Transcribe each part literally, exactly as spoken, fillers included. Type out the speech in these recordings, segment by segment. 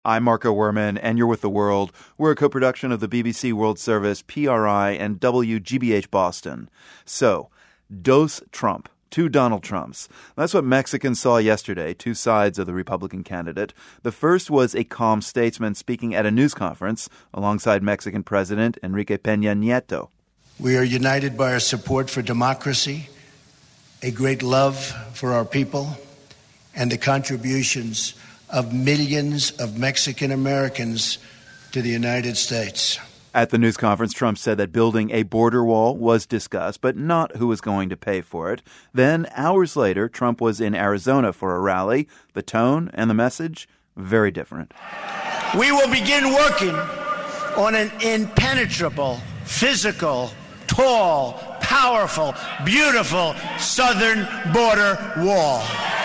I'm Marco Werman, and you're with The World. We're a co-production of the B B C World Service, P R I, and W G B H Boston. So, dos Trump. Two Donald Trumps. That's what Mexicans saw yesterday, two sides of the Republican candidate. The first was a calm statesman speaking at a news conference alongside Mexican President Enrique Peña Nieto. We are united by our support for democracy, a great love for our people, and the contributions of millions of Mexican Americans to the United States. At the news conference, Trump said that building a border wall was discussed, but not who was going to pay for it. Then, hours later, Trump was in Arizona for a rally. The tone and the message, very different. We will begin working on an impenetrable, physical, tall, powerful, beautiful southern border wall.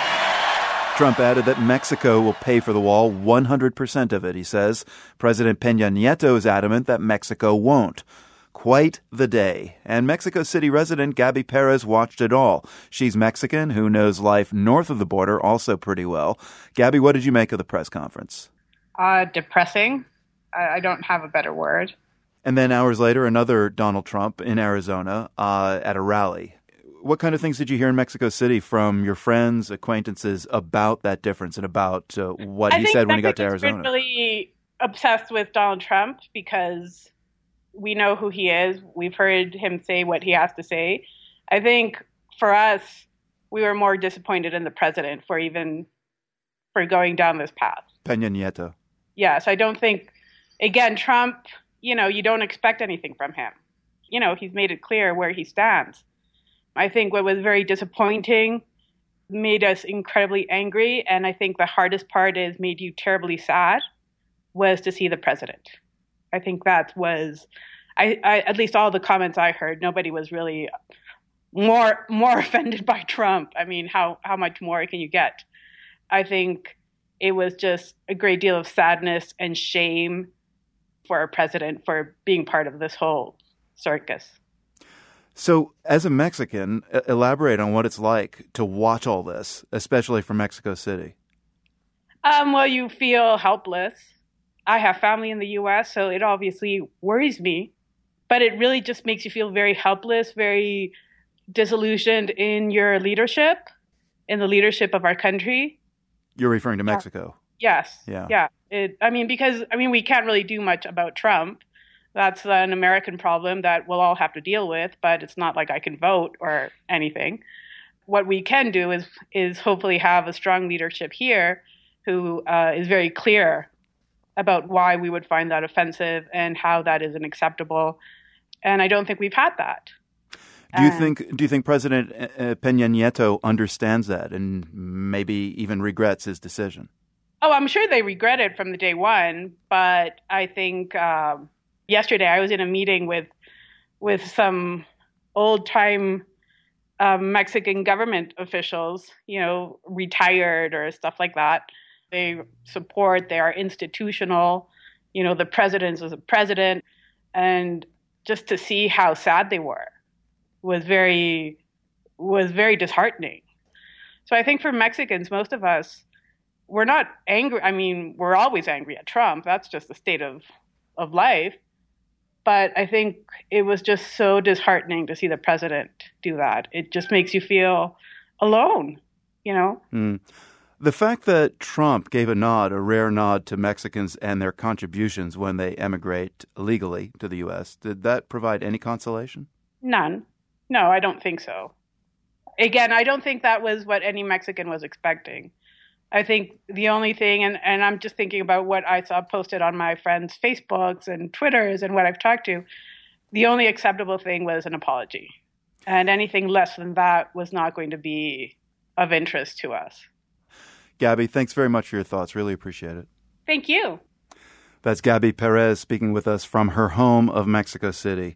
Trump added that Mexico will pay for the wall, one hundred percent of it, he says. President Peña Nieto is adamant that Mexico won't. Quite the day. And Mexico City resident Gabby Perez watched it all. She's Mexican, who knows life north of the border also pretty well. Gabby, what did you make of the press conference? Uh, depressing. I, I don't have a better word. And then hours later, another Donald Trump in Arizona uh, at a rally. What kind of things did you hear in Mexico City from your friends, acquaintances about that difference and about uh, what I he said when he got to Mexico's Arizona? Been really obsessed with Donald Trump because we know who he is. We've heard him say what he has to say. I think for us, we were more disappointed in the president for even for going down this path. Peña Nieto. Yes, I don't think, again, Trump, you know, you don't expect anything from him. You know, he's made it clear where he stands. I think what was very disappointing made us incredibly angry. And I think the hardest part is made you terribly sad was to see the president. I think that was, I, I at least all the comments I heard, nobody was really more more offended by Trump. I mean, how, how much more can you get? I think it was just a great deal of sadness and shame for our president for being part of this whole circus. So, as a Mexican, elaborate on what it's like to watch all this, especially from Mexico City. Um, well, you feel helpless. I have family in the U S, so it obviously worries me. But it really just makes you feel very helpless, very disillusioned in your leadership, in the leadership of our country. You're referring to Mexico? Yes. Yeah. Yeah. It, I mean, because, I mean, we can't really do much about Trump. That's an American problem that we'll all have to deal with, but it's not like I can vote or anything. What we can do is is hopefully have a strong leadership here who uh, is very clear about why we would find that offensive and how that is unacceptable. And I don't think we've had that. Do you um, think do you think President Peña Nieto understands that and maybe even regrets his decision? Oh, I'm sure they regret it from the day one, but I think um, yesterday I was in a meeting with with some old-time um, Mexican government officials, you know, retired or stuff like that. They support, they are institutional, you know, the president is a president. And just to see how sad they were was very, was very disheartening. So I think for Mexicans, most of us, we're not angry. I mean, we're always angry at Trump. That's just the state of, of life. But I think it was just so disheartening to see the president do that. It just makes you feel alone, you know? Mm. The fact that Trump gave a nod, a rare nod to Mexicans and their contributions when they emigrate legally to the U S, did that provide any consolation? None. No, I don't think so. Again, I don't think that was what any Mexican was expecting. I think the only thing, and, and I'm just thinking about what I saw posted on my friends' Facebooks and Twitters and what I've talked to, the only acceptable thing was an apology. And anything less than that was not going to be of interest to us. Gabby, thanks very much for your thoughts. Really appreciate it. Thank you. That's Gabby Perez speaking with us from her home of Mexico City.